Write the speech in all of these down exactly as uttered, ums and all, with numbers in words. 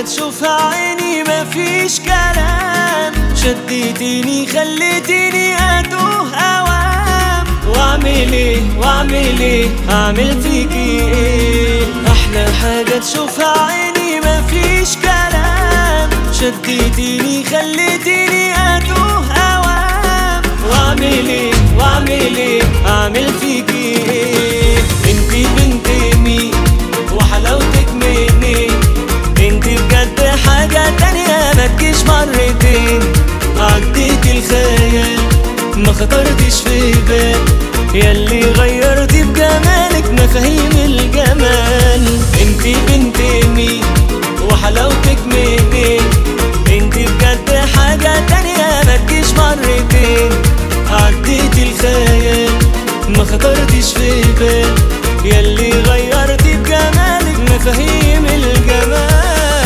تشوفها عيني مفيش كلام، شديتيني خليتيني اتوه اوام. واعمل ايه واعمل ايه اعمل فيكي ايه؟ احلى حاجة تشوفها عيني مفيش كلام، شديتيني خليتيني اتوه اوام. واعمل ايه واعمل ايه اعمل فيكي ايه؟ انتي بنت مين وحلاوتك منين؟ انتي بجد حاجة تانية ما تجيش مرتين. عديتي الخيال ما خطرتش في بال، ياللي غيرتي بجمالك مفاهيم الجمال. انتي بنت مين وحلاوتك منين؟ انتي بجد حاجة تانية ما تجيش مرتين. عديتي الخيال ما خطرتش في بال، ياللي غيرتي بجمالك مفاهيم الجمال.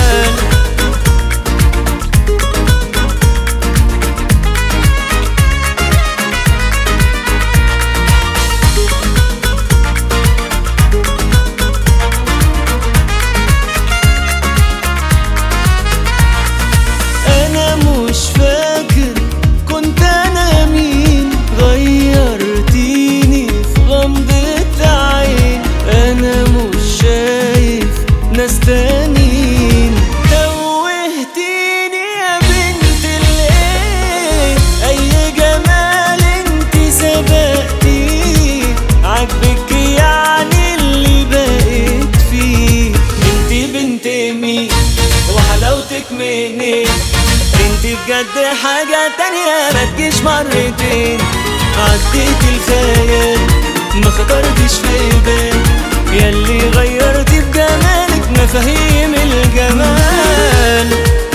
انا مش فاكر كنت انا مين، غيرتيني في غمضة عين. انا مش شايف ناس تانيين، توهتيني يا بنت الايه. اي جمال انتي سبقتيه، عاجبك يعني اللي بقيت فيه. انتي بنت مين وحلاوتك منين؟ انتي بجد حاجة تانية ما تجيش مرتين. عديتي الخيال ما خطرتش في بال، ياللي غيرتي بجمالك مفاهيم الجمال.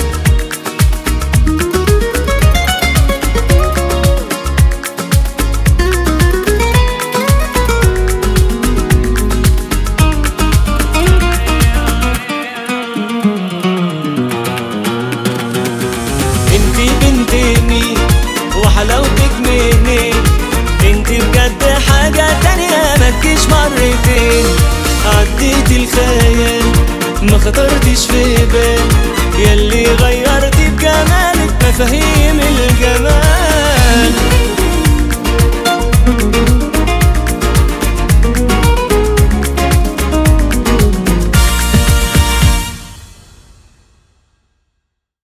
انتي بنت مين وحلاوتك منين؟ انتي بجد حاجة تانية ما تجيش مرتين. عديتي الخيال ما خطرتش في